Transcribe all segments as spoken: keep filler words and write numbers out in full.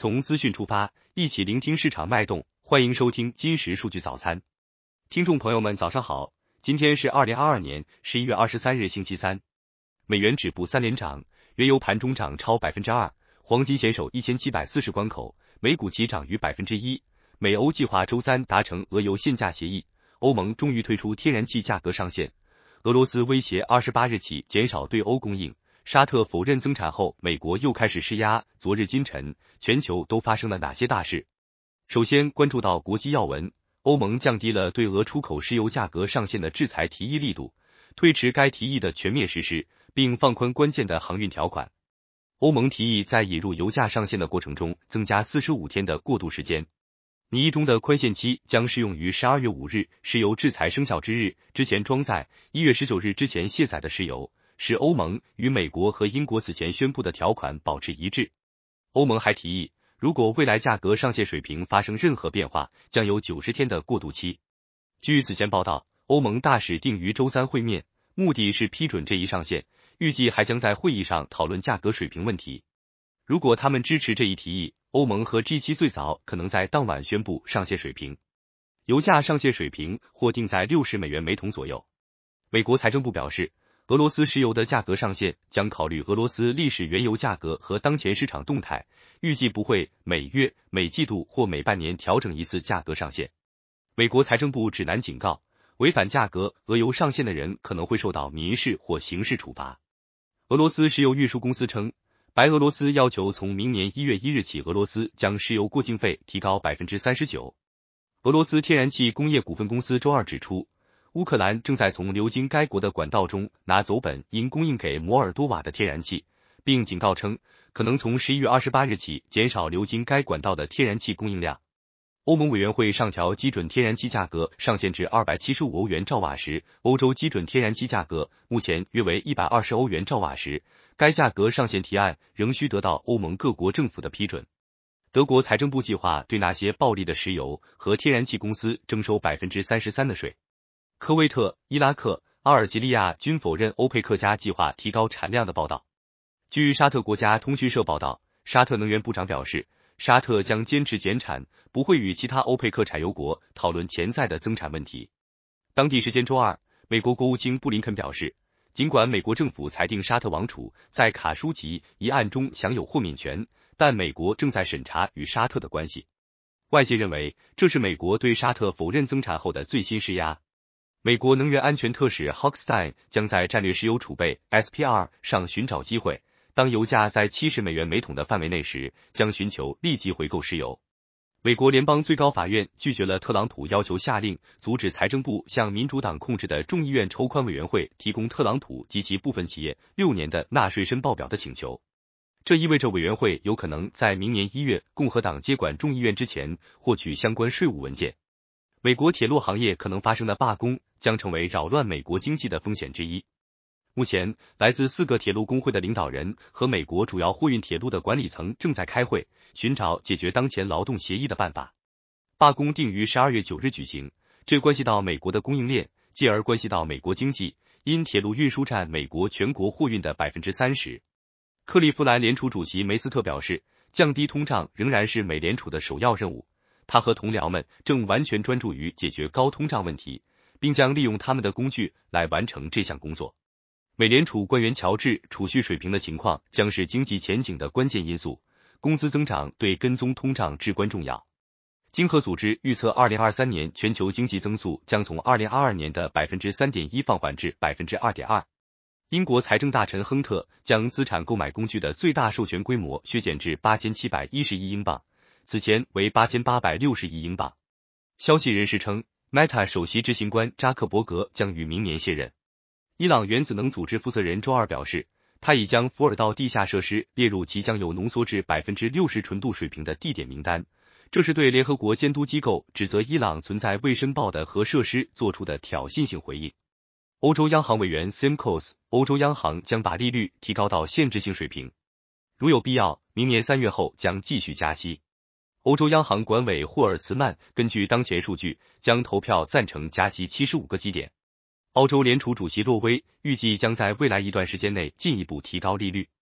从资讯出发，一起聆听市场脉动。欢迎收听今时数据早餐。听众朋友们早上好，今天是二零二二年十一月二十三日星期三。美元止步三连涨，原油盘中涨超 百分之二， 黄金险守一千七百四十关口，美股齐涨逾 百分之一。美欧计划周三达成俄油限价协议，欧盟终于推出天然气价格上限。俄罗斯威胁二十八日起减少对欧供应。沙特否认增产后，美国又开始施压。昨日今晨，全球都发生了哪些大事？首先关注到国际要闻，欧盟降低了对俄出口石油价格上限的制裁提议力度，推迟该提议的全面实施，并放宽关键的航运条款。欧盟提议在引入油价上限的过程中增加四十五天的过渡时间。拟议中的宽限期将适用于十二月五日石油制裁生效之日之前装载一月十九日之前卸载的石油，使欧盟与美国和英国此前宣布的条款保持一致。欧盟还提议，如果未来价格上限水平发生任何变化，将有九十天的过渡期。据此前报道，欧盟大使定于周三会面，目的是批准这一上限，预计还将在会议上讨论价格水平问题。如果他们支持这一提议，欧盟和 G 七 最早可能在当晚宣布上限水平。油价上限水平或定在六十美元每桶左右。美国财政部表示，俄罗斯石油的价格上限将考虑俄罗斯历史原油价格和当前市场动态，预计不会每月、每季度或每半年调整一次价格上限。美国财政部指南警告，违反价格俄油上限的人可能会受到民事或刑事处罚。俄罗斯石油运输公司称，白俄罗斯要求从明年一月一日起，俄罗斯将石油过境费提高 百分之三十九。俄罗斯天然气工业股份公司周二指出，乌克兰正在从流经该国的管道中拿走本应供应给摩尔多瓦的天然气，并警告称，可能从十一月二十八日起减少流经该管道的天然气供应量。欧盟委员会上调基准天然气价格上限至二百七十五欧元兆瓦时，欧洲基准天然气价格目前约为一百二十欧元兆瓦时，该价格上限提案仍需得到欧盟各国政府的批准。德国财政部计划对那些暴利的石油和天然气公司征收 百分之三十三 的税。科威特、伊拉克、阿尔及利亚均否认欧佩克加计划提高产量的报道。据沙特国家通讯社报道，沙特能源部长表示，沙特将坚持减产，不会与其他欧佩克产油国讨论潜在的增产问题。当地时间周二，美国国务卿布林肯表示，尽管美国政府裁定沙特王储在卡舒吉一案中享有豁免权，但美国正在审查与沙特的关系。外界认为，这是美国对沙特否认增产后的最新施压。美国能源安全特使 Hochstein 将在战略石油储备 S P R 上寻找机会，当油价在七十美元每桶的范围内时，将寻求立即回购石油。美国联邦最高法院拒绝了特朗普要求下令阻止财政部向民主党控制的众议院筹款委员会提供特朗普及其部分企业六年的纳税申报表的请求。这意味着委员会有可能在明年一月共和党接管众议院之前获取相关税务文件。美国铁路行业可能发生的罢工将成为扰乱美国经济的风险之一。目前，来自四个铁路工会的领导人和美国主要货运铁路的管理层正在开会，寻找解决当前劳动协议的办法。罢工定于十二月九日举行，这关系到美国的供应链，继而关系到美国经济，因铁路运输占美国全国货运的 百分之三十。克利夫兰联储主席梅斯特表示，降低通胀仍然是美联储的首要任务。他和同僚们正完全专注于解决高通胀问题，并将利用他们的工具来完成这项工作。美联储官员乔治，储蓄水平的情况将是经济前景的关键因素，工资增长对跟踪通胀至关重要。经合组织预测二零二三年全球经济增速将从二零二二年的 百分之三点一 放缓至 百分之二点二。英国财政大臣亨特将资产购买工具的最大授权规模削减至八千七百一十亿英镑，此前为八千八百六十亿英镑。消息人士称 ，Meta 首席执行官扎克伯格将于明年卸任。伊朗原子能组织负责人周二表示，他已将福尔道地下设施列入其将有浓缩至 百分之六十 纯度水平的地点名单，这是对联合国监督机构指责伊朗存在未申报的核设施做出的挑衅性回应。欧洲央行委员 Simcox， 欧洲央行将把利率提高到限制性水平，如有必要，明年三月后将继续加息。欧洲央行管委霍尔茨曼根据当前数据，将投票赞成加息七十五个基点。澳洲联储主席洛威预计将在未来一段时间内进一步提高利率。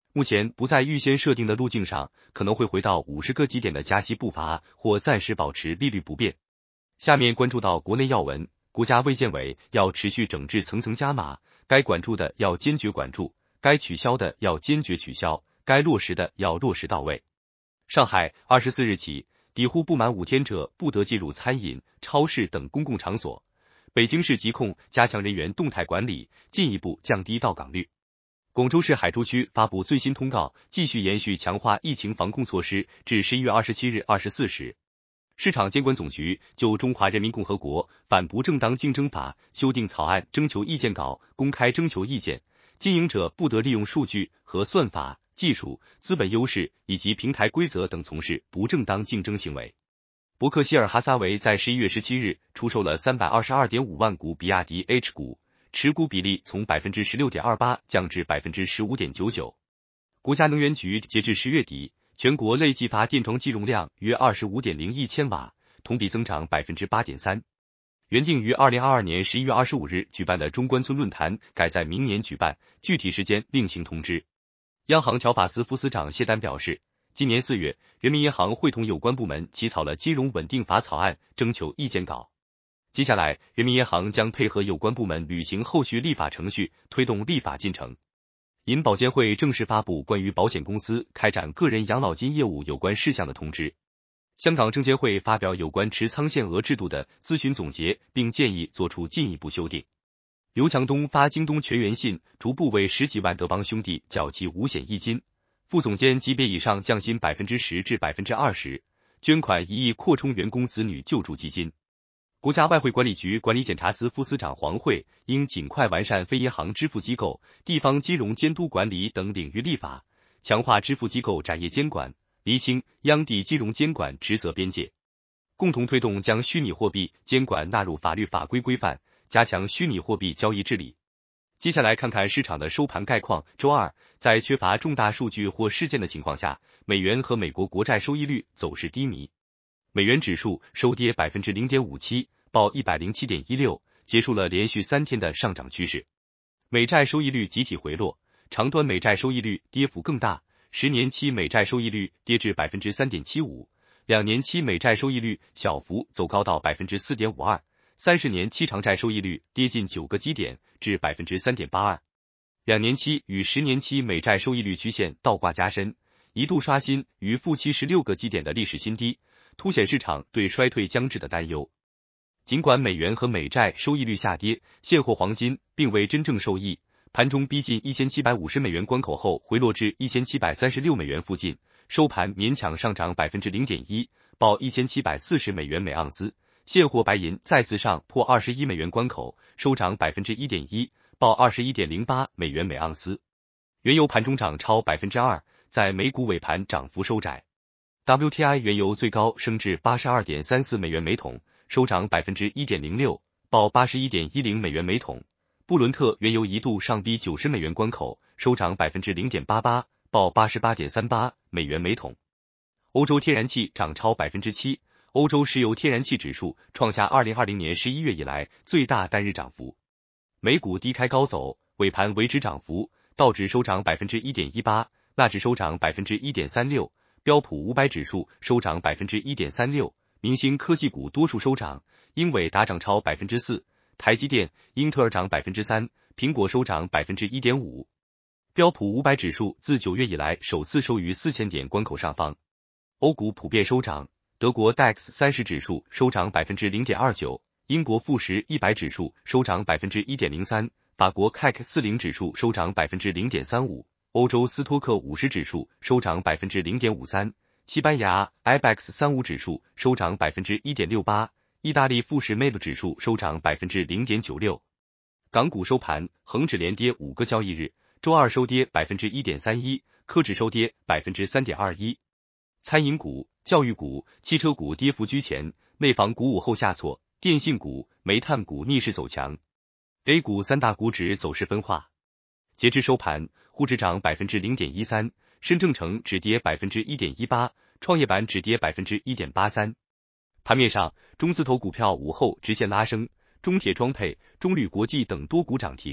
目前不在预先设定的路径上，可能会回到五十个基点的加息步伐，或暂时保持利率不变。下面关注到国内要闻，国家卫健委要持续整治层层加码，该管住的要坚决管住，该取消的要坚决取消，该落实的要落实到位。上海二十四日起，抵沪不满五天者不得进入餐饮、超市等公共场所。北京市疾控加强人员动态管理，进一步降低到岗率。广州市海珠区发布最新通告，继续延续强化疫情防控措施，至十一月二十七日二十四时。市场监管总局就《中华人民共和国反不正当竞争法》修订草案征求意见稿公开征求意见，经营者不得利用数据和算法、技术、资本优势以及平台规则等从事不正当竞争行为。伯克希尔哈撒韦在十一月十七日出售了 三百二十二点五万股比亚迪 H 股，持股比例从 百分之十六点二八 降至 百分之十五点九九。国家能源局截至十月底，全国类计发电装机容量约 二十五点零亿千瓦，同比增长 百分之八点三。原定于二零二二年十一月二十五日举办的中关村论坛改在明年举办，具体时间另行通知。央行条法司副司长谢丹表示，今年四月，人民银行会同有关部门起草了金融稳定法草案征求意见稿。接下来，人民银行将配合有关部门履行后续立法程序，推动立法进程。银保监会正式发布关于保险公司开展个人养老金业务有关事项的通知。香港证监会发表有关持仓限额制度的咨询总结，并建议作出进一步修订。刘强东发京东全员信，逐步为十几万德邦兄弟缴齐五险一金，副总监级别以上降薪 百分之十 至 百分之二十， 捐款一亿扩充员工子女救助基金。国家外汇管理局管理检查司副司长黄慧应尽快完善非银行支付机构、地方金融监督管理等领域立法，强化支付机构展业监管，厘清央地金融监管职责边界，共同推动将虚拟货币监管纳入法律法规规范，加强虚拟货币交易治理。接下来看看市场的收盘概况。周二，在缺乏重大数据或事件的情况下，美元和美国国债收益率走势低迷。美元指数收跌 百分之零点五七， 报 一百零七点一六， 结束了连续三天的上涨趋势。美债收益率集体回落，长端美债收益率跌幅更大，十年期美债收益率跌至 百分之三点七五， 两年期美债收益率小幅走高到 百分之四点五二， 三十年期长债收益率跌近九个基点至 百分之三点八二。 两年期与十年期美债收益率曲线倒挂加深，一度刷新逾负七十六个基点的历史新低，凸显市场对衰退将至的担忧。尽管美元和美债收益率下跌，现货黄金并未真正受益，盘中逼近一千七百五十美元关口后回落至一千七百三十六美元附近，收盘勉强上涨 百分之零点一， 报一千七百四十美元每盎司。现货白银再次上破二十一美元关口，收涨 百分之一点一， 报 二十一点零八美元每盎司。原油盘中涨超 百分之二， 在美股尾盘涨幅收窄。W T I 原油最高升至 八十二点三四美元每桶，收涨 百分之一点零六， 报 八十一点一零美元每桶。布伦特原油一度上逼九十美元关口，收涨 百分之零点八八， 报 八十八点三八美元每桶。欧洲天然气涨超 百分之七， 欧洲石油天然气指数创下二零二零年十一月以来最大单日涨幅。美股低开高走，尾盘维持涨幅，道指收涨 百分之一点一八， 纳指收涨 百分之一点三六， 标普五百指数收涨 百分之一点三六， 明星科技股多数收涨，英伟达涨超 百分之四， 台积电、英特尔涨 百分之三， 苹果收涨 百分之一点五。 标普五百指数自九月以来首次收于四千点关口上方。欧股普遍收涨，德国 D A X 三十指数收涨 百分之零点二九， 英国富时一百指数收涨 百分之一点零三， 法国 C A C 四十 指数收涨 百分之零点三五， 欧洲斯托克五十指数收涨 百分之零点五三， 西班牙 I B E X 三十五指数收涨 百分之一点六八， 意大利富时 M A B 指数收涨 百分之零点九六。 港股收盘，恒指连跌五个交易日，周二收跌 百分之一点三一， 科指收跌 百分之三点二一。餐饮股、教育股、汽车股跌幅居前，内房股午后下挫，电信股、煤炭股逆势走强。A 股三大股指走势分化。截至收盘，沪指涨 百分之零点一三， 深证成指跌 百分之一点一八， 创业板指跌 百分之一点八三。盘面上，中字头股票午后直线拉升，中铁装配、中铝国际等多股涨停，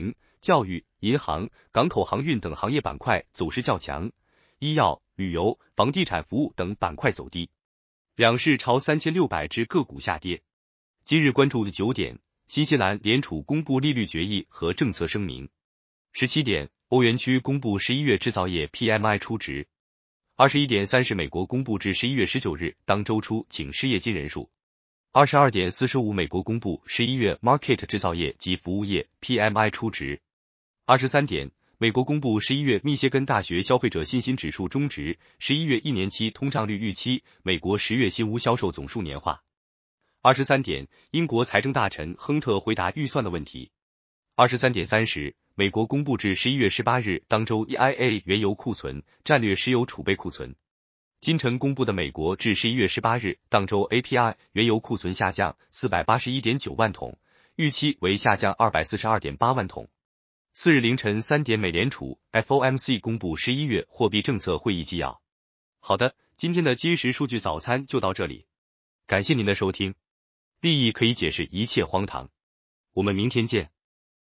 教育、银行、港口航运等行业板块走势较强，医药、旅游、房地产服务等板块走低。两市超三千六百只个股下跌。今日关注的九点，新西兰联储公布利率决议和政策声明。十七点，欧元区公布十一月制造业 P M I 初值。二十一点三十，美国公布至十一月十九日当周初请失业金人数。二十二点四十五，美国公布十一月 Market 制造业及服务业 P M I 初值。二十三点，美国公布十一月密歇根大学消费者信心指数终值，十一月一年期通胀率预期，美国十月新屋销售总数年化。二十三点，英国财政大臣亨特回答预算的问题。二十三点三十，美国公布至十一月十八日当周 E I A 原油库存、战略石油储备库存。今晨公布的美国至十一月十八日当周 A P I 原油库存下降 四百八十一点九万桶，预期为下降 二百四十二点八万桶。次日凌晨三点，美联储 F O M C 公布十一月货币政策会议纪要。好的，今天的今时数据早餐就到这里，感谢您的收听。利益可以解释一切荒唐，我们明天见。